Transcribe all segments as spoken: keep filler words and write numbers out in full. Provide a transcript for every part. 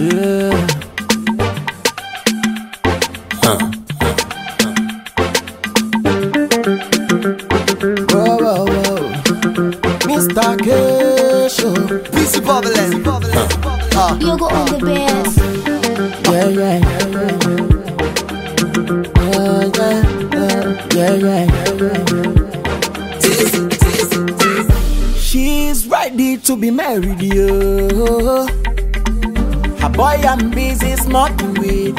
Yeah. Huh. Whoa, whoa, whoa. Mister Kesho. P C Bubbling. Uh. You go on the best. Yeah, yeah, yeah, yeah, yeah, yeah, yeah. She's ready to be married, yo. Her boy I'm busy smoking weed.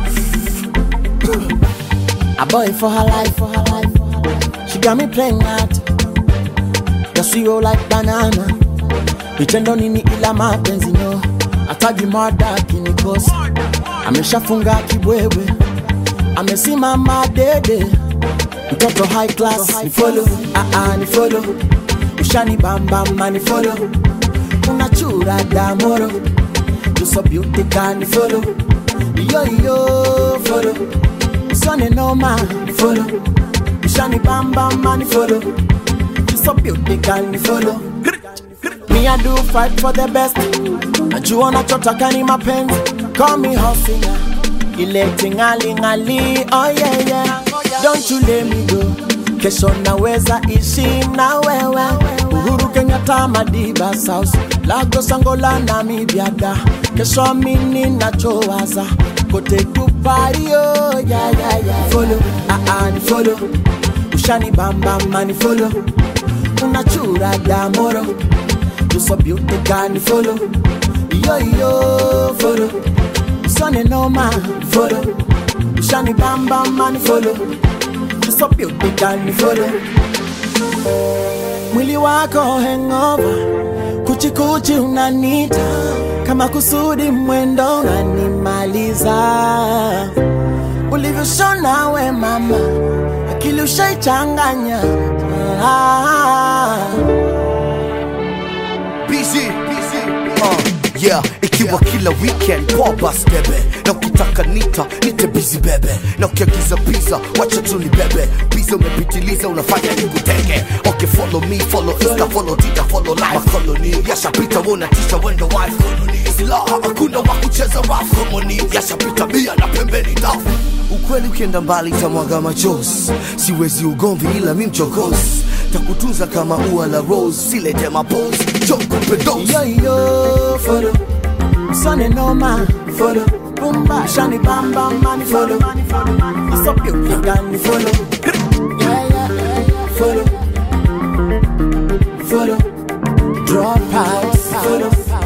A boy for her life, for her life, for her life. She got me playing hard. Just you like banana. Vitendo nini ila mapenzi no. Atagi mada kinikosa. Ameshafunga kibwebwe. Amesimama dede. Mtoto high class ni follow, ah ah ni follow. Ushani bamba mani follow. Unachura damoro. You so beautiful ni follow. Yo yo follow. Sonny no man follow. Ushani bamba mani follow. You so beautiful ni follow. Me I do fight for the best. Najua unachotaka ni mapenzi. Call me hustler. Ile tingali ngali. Oh yeah yeah. Don't you let me go. Kesho naweza ishi na wewe. Uhuru Kenyatta Madiba South. Lagos Angola Namibia da. Kesho mini nachowaza. Kote kupari oh yeah yeah yeah. Follow, ah ah ni follow. Ushani bamba mani follow. Unachura damoro. You so beautiful ni follow. Yo yo follow. Sonny no man follow. Ushani bamba mani follow. You so beautiful ni follow. Mwili wako hangover. Kuchi kuchi unanita. Kama kusudi mwendo unanimaliza. Ulivyoshona we mama. Akili ushaichanganya. Ah. B C, B C, uh, yeah, ikiwa kila weekend kwa bus bebe. Na ukitaka nita, nite busy bebe. Na ukiagiza pizza, wacha tu ni bebe. Pizza umepitiliza, unafanya ni kutenge. Okay, follow me, follow Insta, follow Twitter, follow live. Makoloni, yashapita wona tisha wendo wife. Silaha, hakuna wakucheza rough. Harmony, yashapita bia na pembeni dafu. Ukweli ukienda mbali tamwaga machozi. Siwezi ugomvi ila mi mchokozi. Takutunza kama ua la rose. Silete mapozi, choku pedosi. Yo yo follow. Sonny no man follow. Bumba shani bamba mani follow. It's so beautiful ni follow. Yeah yeah yeah. Follow. Follow. Drop out. Follow.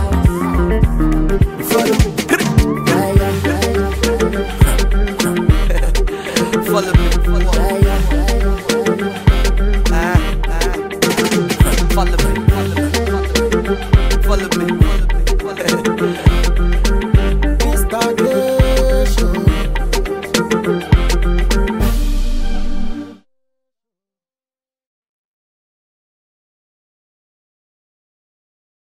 Follow. Yeah yeah yeah. Follow me, follow me.